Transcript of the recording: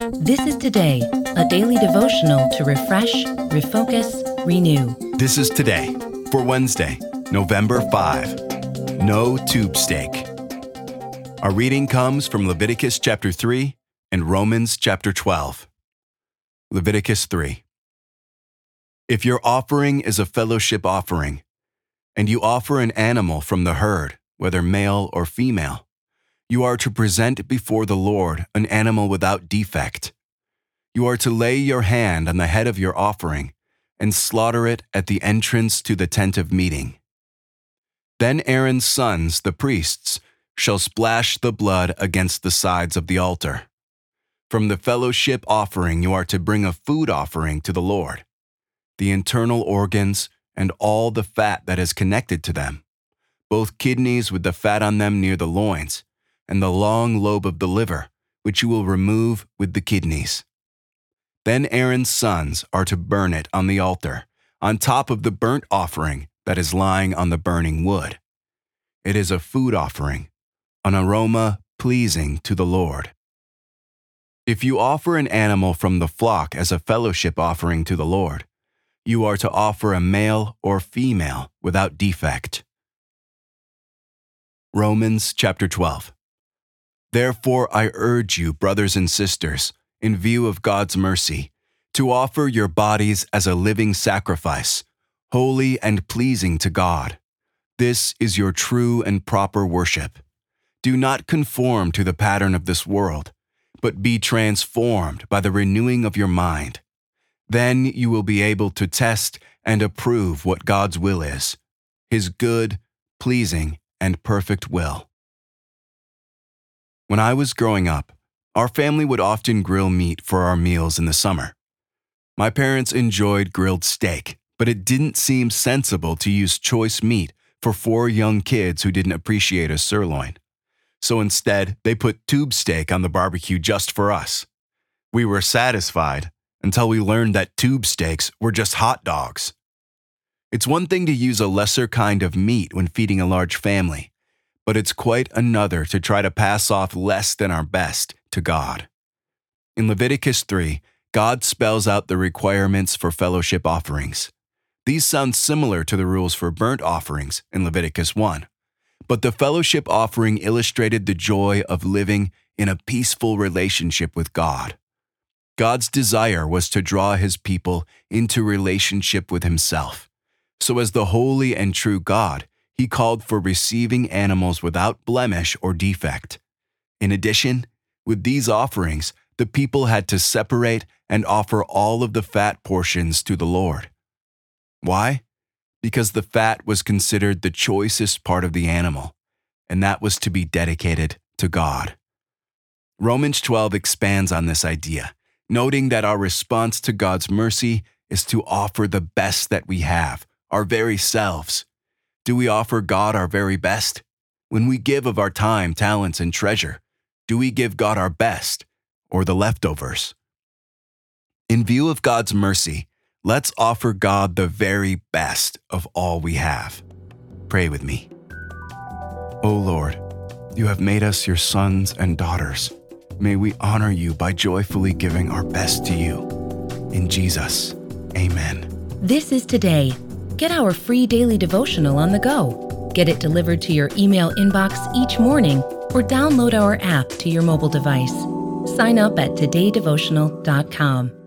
This is Today, a daily devotional to refresh, refocus, renew. This is Today for Wednesday, November 5. No tube steak. Our reading comes from Leviticus chapter 3 and Romans chapter 12. Leviticus 3. If your offering is a fellowship offering, and you offer an animal from the herd, whether male or female, you are to present before the Lord an animal without defect. You are to lay your hand on the head of your offering and slaughter it at the entrance to the tent of meeting. Then Aaron's sons, the priests, shall splash the blood against the sides of the altar. From the fellowship offering you are to bring a food offering to the Lord, the internal organs and all the fat that is connected to them, both kidneys with the fat on them near the loins, and the long lobe of the liver, which you will remove with the kidneys. Then Aaron's sons are to burn it on the altar, on top of the burnt offering that is lying on the burning wood. It is a food offering, an aroma pleasing to the Lord. If you offer an animal from the flock as a fellowship offering to the Lord, you are to offer a male or female without defect. Romans chapter 12. Therefore I urge you, brothers and sisters, in view of God's mercy, to offer your bodies as a living sacrifice, holy and pleasing to God. This is your true and proper worship. Do not conform to the pattern of this world, but be transformed by the renewing of your mind. Then you will be able to test and approve what God's will is, His good, pleasing, and perfect will. When I was growing up, our family would often grill meat for our meals in the summer. My parents enjoyed grilled steak, but it didn't seem sensible to use choice meat for 4 young kids who didn't appreciate a sirloin. So instead, they put tube steak on the barbecue just for us. We were satisfied until we learned that tube steaks were just hot dogs. It's one thing to use a lesser kind of meat when feeding a large family, but it's quite another to try to pass off less than our best to God. In Leviticus 3, God spells out the requirements for fellowship offerings. These sound similar to the rules for burnt offerings in Leviticus 1, but the fellowship offering illustrated the joy of living in a peaceful relationship with God. God's desire was to draw His people into relationship with Himself. So as the holy and true God, He called for receiving animals without blemish or defect. In addition, with these offerings, the people had to separate and offer all of the fat portions to the Lord. Why? Because the fat was considered the choicest part of the animal, and that was to be dedicated to God. Romans 12 expands on this idea, noting that our response to God's mercy is to offer the best that we have, our very selves. Do we offer God our very best? When we give of our time, talents, and treasure, do we give God our best or the leftovers? In view of God's mercy, let's offer God the very best of all we have. Pray with me. O Lord, you have made us your sons and daughters. May we honor you by joyfully giving our best to you. In Jesus, amen. This is Today. Get our free daily devotional on the go. Get it delivered to your email inbox each morning or download our app to your mobile device. Sign up at todaydevotional.com.